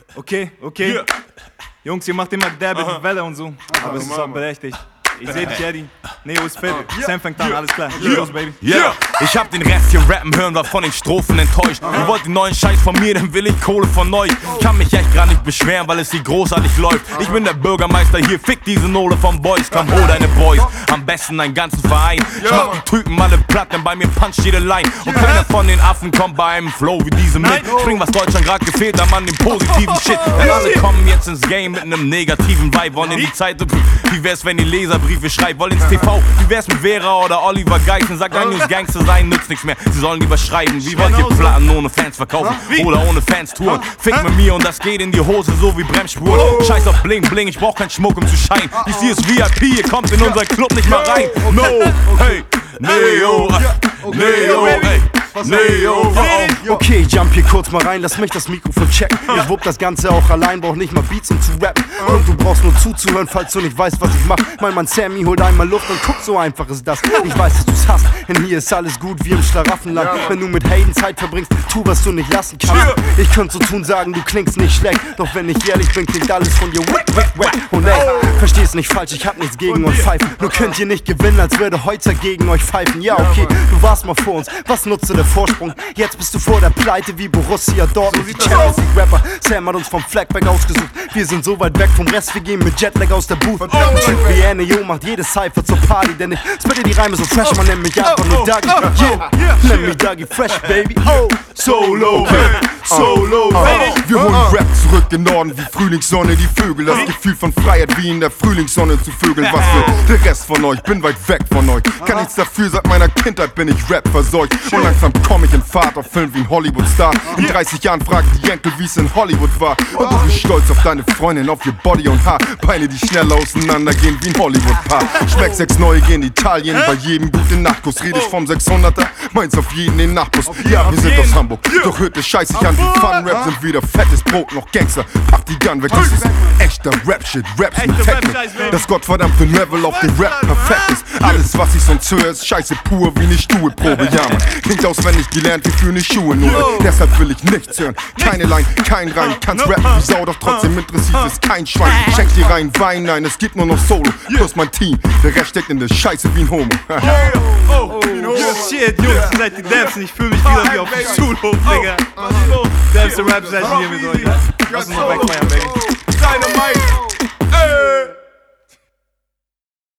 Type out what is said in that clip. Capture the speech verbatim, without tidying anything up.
Okay, okay. Yeah. Jungs, ihr macht immer derbe die Welle und so. Aber es ist auch berechtigt. Ich seh dich, Eddie. Neo ist fit. Sam fängt an, alles klar. Yeah. Los, baby. Yeah. Ich hab den Rest hier rappen hören, war von den Strophen enttäuscht. Ihr wollt den neuen Scheiß von mir, dann will ich Kohle von euch. Kann mich echt gar nicht beschweren, weil es hier großartig läuft. Ich bin der Bürgermeister hier, fick diese Nole von Boys. Komm, hol deine Boys, am besten einen ganzen Verein. Ich mach die Typen alle platt, denn bei mir puncht jede Line. Und keiner von den Affen kommt bei einem Flow wie diesem mit. Spring, was Deutschland grad gefehlt, am an dem positiven Shit. Denn alle kommen jetzt ins Game mit einem negativen Vibe. Wollen in die Zeitung, wie wär's, wenn die Leserbriefe schreibt? Wollen ins T V, wie wär's mit Vera oder Oliver Geissen? Sagt ein News Gangster sein, nützt nichts mehr. Sie sollen lieber schreiben, wie wollt ihr Platten ohne Fans verkaufen? Oder ohne Fans touren? Fick mit mir und das geht in die Hose, so wie Bremsspuren. Scheiß auf Bling Bling, ich brauch keinen Schmuck, um zu scheinen. Dies hier ist V I P, ihr kommt in unseren Club nicht mal rein. No, hey, Neo, Neo, ey. Neo, oh. Okay, jump hier kurz mal rein, lass mich das Mikrofon checken. Ich wupp das Ganze auch allein, brauch nicht mal Beats, um zu rappen. Und du brauchst nur zuzuhören, falls du nicht weißt, was ich mach. Mein Mann Sammy holt einmal Luft und guck, so einfach ist das. Ich weiß, dass du's hast, denn hier ist alles gut wie im Schlaraffenland. Wenn du mit Hayden Zeit verbringst, tu, was du nicht lassen kannst. Ich könnte so tun, sagen, du klingst nicht schlecht. Doch wenn ich ehrlich bin, klingt alles von dir wick, wick, wick. Und ey, versteh's nicht falsch, ich hab nichts gegen euch Pfeifen. Nur könnt ihr nicht gewinnen, als würde Heutzer gegen euch pfeifen. Ja, okay, du warst mal vor uns, was nutze der Vorsprung? Jetzt bist du vor der Pleite wie Borussia Dortmund. Die Champions League Rapper, Sam hat uns vom Flagback ausgesucht. Wir sind so weit weg vom Rest, wir gehen mit Jetlag aus der Booth. Ein Typ wie Neo macht jede Cypher zur Party, denn ich spitte die Reime so fresh, man nennt mich einfach nur Dougie. Yeah, nenn mich Dougie Fresh, baby. Oh, Solo, Solo, wir holen Rap zurück in Norden wie Frühlingssonne, die Vögel. Das Gefühl von Freiheit wie in der Frühlingssonne zu Vögeln. Was für der Rest von euch, bin weit weg von euch. Kann nichts dafür, seit meiner Kindheit bin ich Rap verseucht. Und langsam komm ich in Fahrt auf Film wie ein Hollywood-Star. In dreißig Jahren fragen die Enkel, wie's in Hollywood war. Und du bist stolz auf deine Freundin, auf ihr Body und Haar. Beine, die schnell auseinandergehen wie ein Hollywood-Paar. Schmeck sechs neue gehen Italien, bei jedem guten Nachtkuss. Red ich vom sechshunderter, meins auf jeden den Nachtbus. Ja, wir sind aus Hamburg, doch hört es scheiß sich an wie Fun-Rap. Sind weder fettes Brot noch Gangster. Pack die Gun weg, das ist echter Rap-Shit. Raps mit Technik, das gottverdammte Level auf dem Rap perfekt ist. Alles, was ich sonst höre, ist scheiße pur wie ne Stuhlprobe. Ja, man, klingt auswendig gelernt wie für ne Schuhe nur. Deshalb will ich nichts hören, keine Line, kein Reim. Kannst rappen wie Sau, doch trotzdem interessiert es kein Schwein. Schenk dir rein Wein, nein, es gibt nur noch Solo. Plus mein Team, der Rest steckt in der Scheiße wie ein Homo. Oh, shit, Jungs, ihr seid die Dabs, ich fühl mich wieder wie auf dem Schulhof, Digga. Dabs und Rap seid hier mit euch. Lass uns noch wegfeiern, Baby. Dynamite.